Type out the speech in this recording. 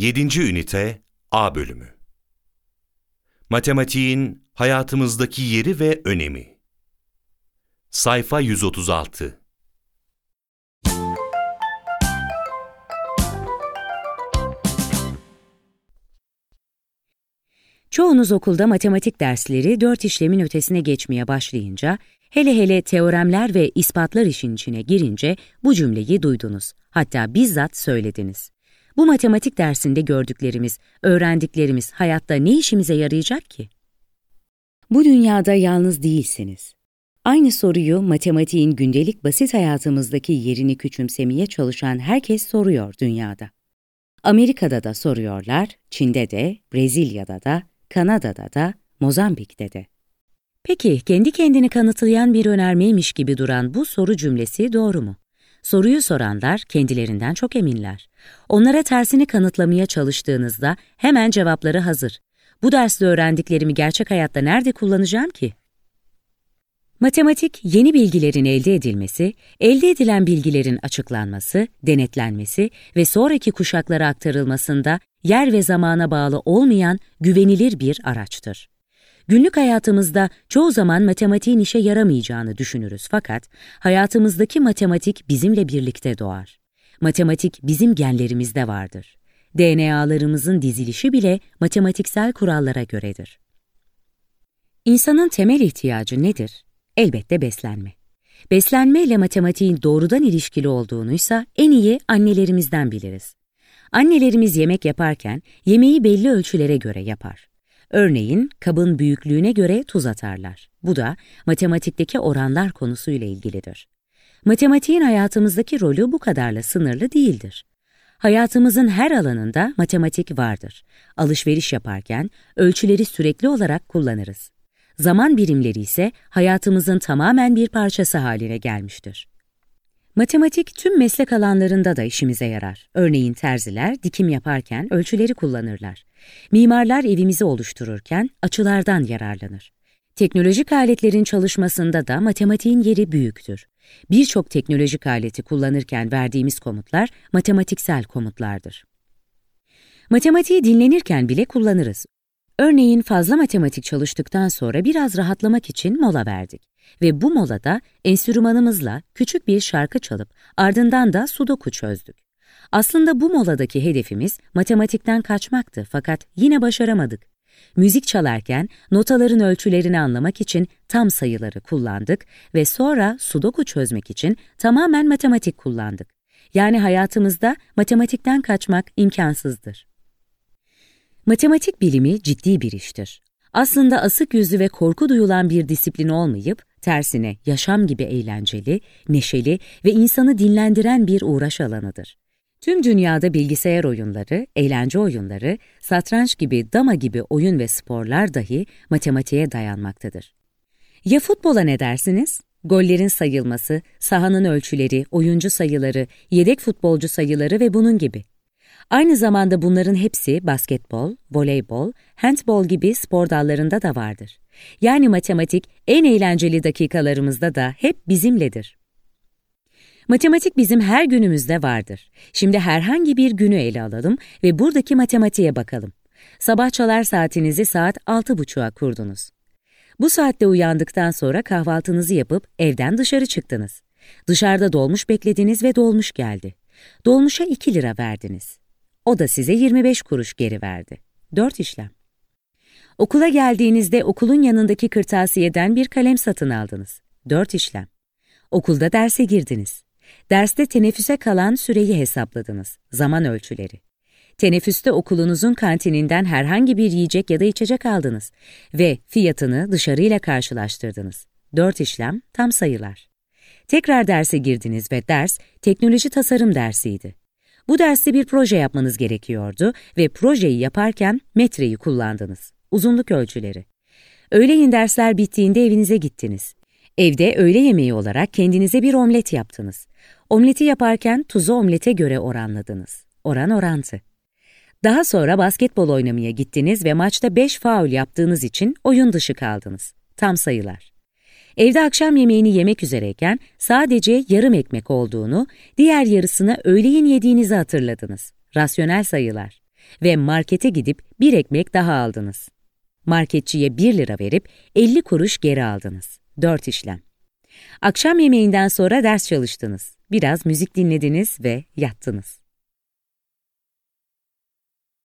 7. Ünite A bölümü. Matematiğin hayatımızdaki yeri ve önemi. Sayfa 136. Çoğunuz okulda matematik dersleri 4 işlemin ötesine geçmeye başlayınca, hele hele teoremler ve ispatlar işin içine girince bu cümleyi duydunuz. Hatta bizzat söylediniz. Bu matematik dersinde gördüklerimiz, öğrendiklerimiz hayatta ne işimize yarayacak ki? Bu dünyada yalnız değilsiniz. Aynı soruyu matematiğin gündelik basit hayatımızdaki yerini küçümsemeye çalışan herkes soruyor dünyada. Amerika'da da soruyorlar, Çin'de de, Brezilya'da da, Kanada'da da, Mozambik'te de. Peki, kendi kendini kanıtlayan bir önermeymiş gibi duran bu soru cümlesi doğru mu? Soruyu soranlar kendilerinden çok eminler. Onlara tersini kanıtlamaya çalıştığınızda hemen cevapları hazır. Bu derste öğrendiklerimi gerçek hayatta nerede kullanacağım ki? Matematik, yeni bilgilerin elde edilmesi, elde edilen bilgilerin açıklanması, denetlenmesi ve sonraki kuşaklara aktarılmasında yer ve zamana bağlı olmayan güvenilir bir araçtır. Günlük hayatımızda çoğu zaman matematiğin işe yaramayacağını düşünürüz fakat hayatımızdaki matematik bizimle birlikte doğar. Matematik bizim genlerimizde vardır. DNA'larımızın dizilişi bile matematiksel kurallara göredir. İnsanın temel ihtiyacı nedir? Elbette beslenme. Beslenme ile matematiğin doğrudan ilişkili olduğunuysa en iyi annelerimizden biliriz. Annelerimiz yemek yaparken yemeği belli ölçülere göre yapar. Örneğin kabın büyüklüğüne göre tuz atarlar. Bu da matematikteki oranlar konusuyla ilgilidir. Matematiğin hayatımızdaki rolü bu kadarla sınırlı değildir. Hayatımızın her alanında matematik vardır. Alışveriş yaparken ölçüleri sürekli olarak kullanırız. Zaman birimleri ise hayatımızın tamamen bir parçası haline gelmiştir. Matematik tüm meslek alanlarında da işimize yarar. Örneğin terziler dikim yaparken ölçüleri kullanırlar. Mimarlar evimizi oluştururken açılardan yararlanır. Teknolojik aletlerin çalışmasında da matematiğin yeri büyüktür. Birçok teknolojik aleti kullanırken verdiğimiz komutlar matematiksel komutlardır. Matematiği dinlenirken bile kullanırız. Örneğin fazla matematik çalıştıktan sonra biraz rahatlamak için mola verdik. Ve bu molada enstrümanımızla küçük bir şarkı çalıp ardından da sudoku çözdük. Aslında bu moladaki hedefimiz matematikten kaçmaktı fakat yine başaramadık. Müzik çalarken notaların ölçülerini anlamak için tam sayıları kullandık ve sonra sudoku çözmek için tamamen matematik kullandık. Yani hayatımızda matematikten kaçmak imkansızdır. Matematik bilimi ciddi bir iştir. Aslında asık yüzlü ve korku duyulan bir disiplin olmayıp, tersine yaşam gibi eğlenceli, neşeli ve insanı dinlendiren bir uğraş alanıdır. Tüm dünyada bilgisayar oyunları, eğlence oyunları, satranç gibi, dama gibi oyun ve sporlar dahi matematiğe dayanmaktadır. Ya futbola ne dersiniz? Gollerin sayılması, sahanın ölçüleri, oyuncu sayıları, yedek futbolcu sayıları ve bunun gibi. Aynı zamanda bunların hepsi basketbol, voleybol, handbol gibi spor dallarında da vardır. Yani matematik en eğlenceli dakikalarımızda da hep bizimledir. Matematik bizim her günümüzde vardır. Şimdi herhangi bir günü ele alalım ve buradaki matematiğe bakalım. Sabah çalar saatinizi saat 6.30'a kurdunuz. Bu saatte uyandıktan sonra kahvaltınızı yapıp evden dışarı çıktınız. Dışarıda dolmuş beklediniz ve dolmuş geldi. Dolmuşa 2 lira verdiniz. O da size 25 kuruş geri verdi. 4 işlem. Okula geldiğinizde okulun yanındaki kırtasiyeden bir kalem satın aldınız. 4 işlem. Okulda derse girdiniz. Derste teneffüse kalan süreyi hesapladınız. Zaman ölçüleri. Teneffüste okulunuzun kantininden herhangi bir yiyecek ya da içecek aldınız ve fiyatını dışarıyla karşılaştırdınız. 4 işlem, tam sayılar. Tekrar derse girdiniz ve ders teknoloji tasarım dersiydi. Bu derste bir proje yapmanız gerekiyordu ve projeyi yaparken metreyi kullandınız. Uzunluk ölçüleri. Öğleyin dersler bittiğinde evinize gittiniz. Evde öğle yemeği olarak kendinize bir omlet yaptınız. Omleti yaparken tuzu omlete göre oranladınız. Oran orantı. Daha sonra basketbol oynamaya gittiniz ve maçta 5 faul yaptığınız için oyun dışı kaldınız. Tam sayılar. Evde akşam yemeğini yemek üzereyken sadece yarım ekmek olduğunu, diğer yarısını öğleyin yediğinizi hatırladınız. Rasyonel sayılar. Ve markete gidip bir ekmek daha aldınız. Marketçiye 1 lira verip 50 kuruş geri aldınız. 4 işlem. Akşam yemeğinden sonra ders çalıştınız. Biraz müzik dinlediniz ve yattınız.